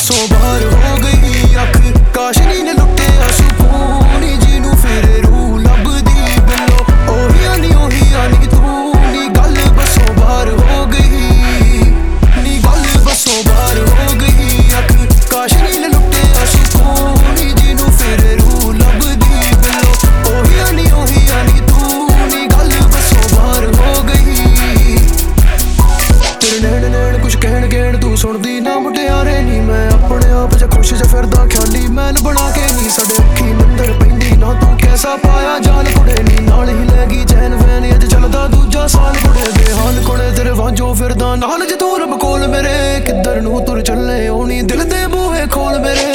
बसों बाहर हो गई अख काशनी ने लुटिया सुकून जिन्हों फिर रूह लभदी बिलो ओही आनी तू नी गल बसों बाहर हो गई नी गल बसों बाहर हो गई अख काशनी ने लुटिया सुकून जिन्हों फिर रूह लभदी बिलो ओही आनी तू नी गल बसों बाहर हो गई तेरे नैन कुछ कहण गैण तू सुनदी ना मुटियारे नी मैं अपने आप च खुश च फिरदा ख्याली मैल बना के नी साडे अखी नंदर पैंदी ना तू कैसा पाया जाल कुड़े नी नाल ही लैगी चैन वैन अज चलदा दूजा साल कुड़े बेहाल कुड़े तेरे वांजो फिरदा नाल ज तू रब कोल मेरे किधर नू तुर चले ओनी दिल दे बूहे खोल मेरे